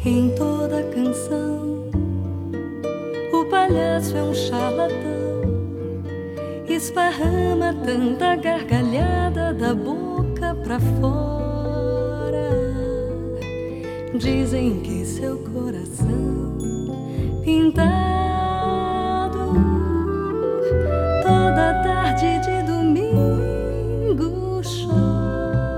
Em toda canção, o palhaço é um charlatão, esparrama tanta gargalhada da boca pra fora. Dizem que seu coração pintado toda tarde de